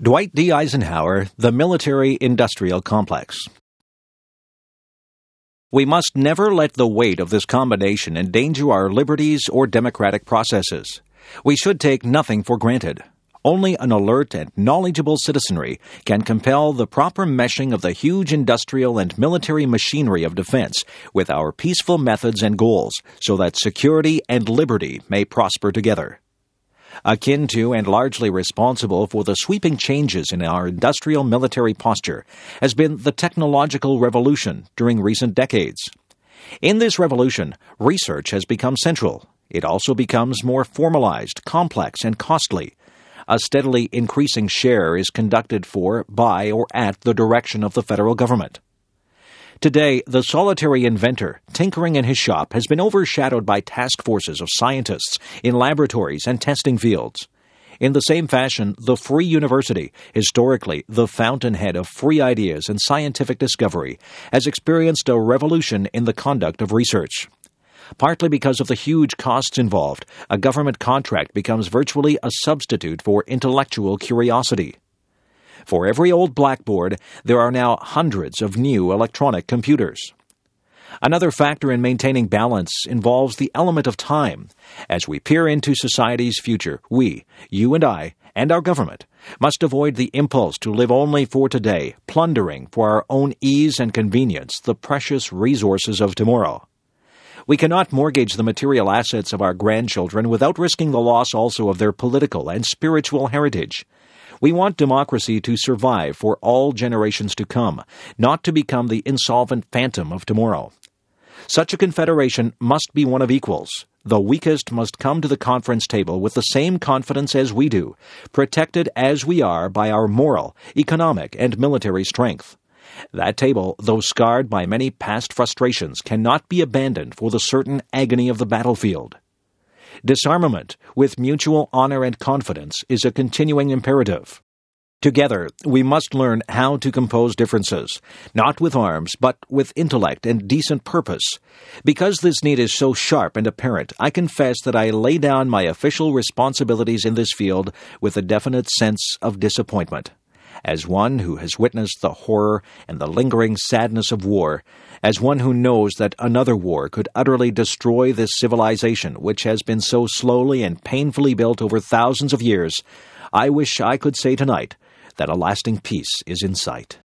Dwight D. Eisenhower, The Military-Industrial Complex. We must never let the weight of this combination endanger our liberties or democratic processes. We should take nothing for granted. Only an alert and knowledgeable citizenry can compel the proper meshing of the huge industrial and military machinery of defense with our peaceful methods and goals so that security and liberty may prosper together. Akin to and largely responsible for the sweeping changes in our industrial military posture has been the technological revolution during recent decades. In this revolution, research has become central. It also becomes more formalized, complex, and costly. A steadily increasing share is conducted for, by, or at the direction of the federal government. Today, the solitary inventor, tinkering in his shop, has been overshadowed by task forces of scientists in laboratories and testing fields. In the same fashion, the free university, historically the fountainhead of free ideas and scientific discovery, has experienced a revolution in the conduct of research. Partly because of the huge costs involved, a government contract becomes virtually a substitute for intellectual curiosity. For every old blackboard, there are now hundreds of new electronic computers. Another factor in maintaining balance involves the element of time. As we peer into society's future, we, you and I, and our government, must avoid the impulse to live only for today, plundering for our own ease and convenience the precious resources of tomorrow. We cannot mortgage the material assets of our grandchildren without risking the loss also of their political and spiritual heritage. We want democracy to survive for all generations to come, not to become the insolvent phantom of tomorrow. Such a confederation must be one of equals. The weakest must come to the conference table with the same confidence as we do, protected as we are by our moral, economic, and military strength. That table, though scarred by many past frustrations, cannot be abandoned for the certain agony of the battlefield. Disarmament, with mutual honor and confidence, is a continuing imperative. Together, we must learn how to compose differences, not with arms, but with intellect and decent purpose. Because this need is so sharp and apparent, I confess that I lay down my official responsibilities in this field with a definite sense of disappointment. As one who has witnessed the horror and the lingering sadness of war, as one who knows that another war could utterly destroy this civilization which has been so slowly and painfully built over thousands of years, I wish I could say tonight that a lasting peace is in sight.